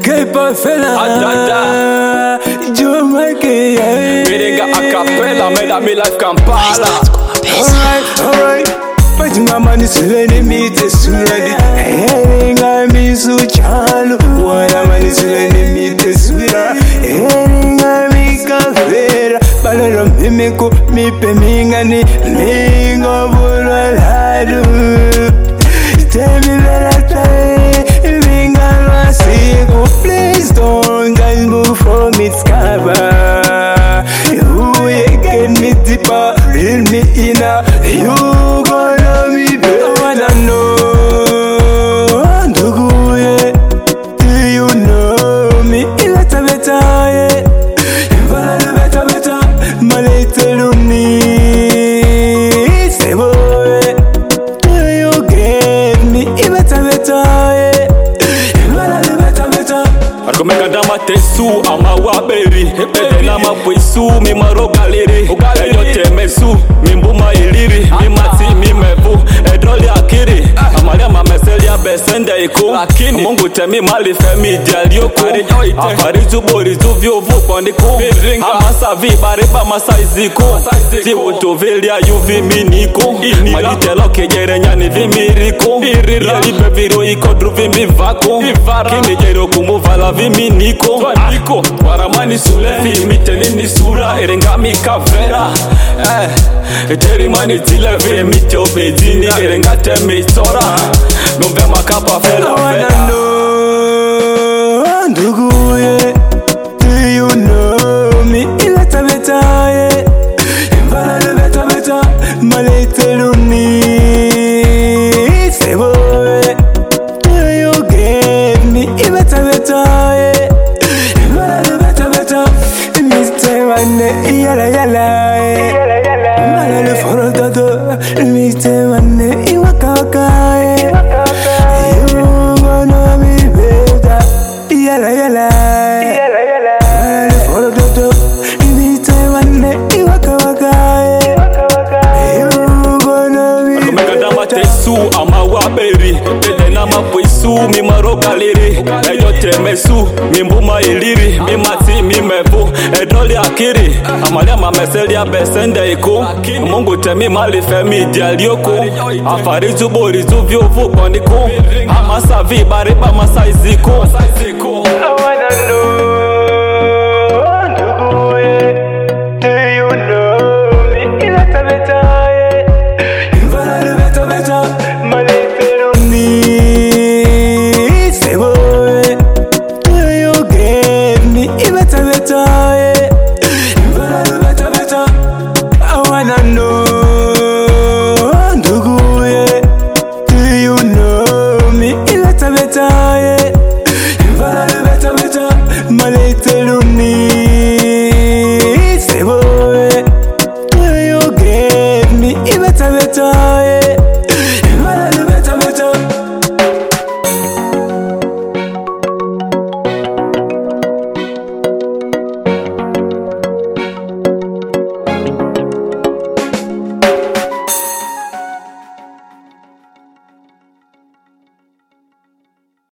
Kepa fella Joe Mikey Merenga a cappella, made me life Kampala. Alright But mama ni suleni mite suradi Heringa misu chalo Wala mani suleni mite suradi Heringa mika vera Balero mimiko mipe mingani Mingo bulwa ladu Tell me that I try Mingalwa sigo Please don't guys move from its cover You get me deeper Real me inner You gonna be better I wanna know Nduguye Do you know me Ilata beta Ivala beta beta Malete luni Sebo Do you get me Ilata beta Ivala beta beta Arkomeka dama tesu ama waberi Ede na mapwesu mi marogaliri Eyo temesu mi mbuma iliri Mi mati mi mevu edroli akiri Amalia mameseli ya besende iku Mungu temi mali femi dialioku Afarizu borizu vyovu kwandiku Amasa vi bariba masaiziku Tiwu tuvilia yuvi miniku Majitelo kejere nyani vimiriku Yelipe viro ikodru vimbivaku Kimi jero kumuvala viminiko Waramani sule Vimiteni sura Erengami kavera Eterimani zile Vimiti obedini Erengate meisora Gombe makapa fela I wanna know Nduguye Do you know me Ilata beta Imbala beta beta Malete luni Sebo Do you get me Ilata beta Imbala beta beta Mr. Wane Yala yala Malale foro dodo Mr. Wane Iwaka waka Yala yala Follow the door Anytime I net you waka waka You gonna be Arkomeka dama tesu ama waberi Ede na mapwesu mi marogaliri Eyo temesu mi mbuma iliri Mi mati mi mevu edroli akiri Amalia mameseli ya besende iku Mungu temi mali femi dialioku Afarizu borizu vyovu kwandiku Amasa vi bariba masaiziku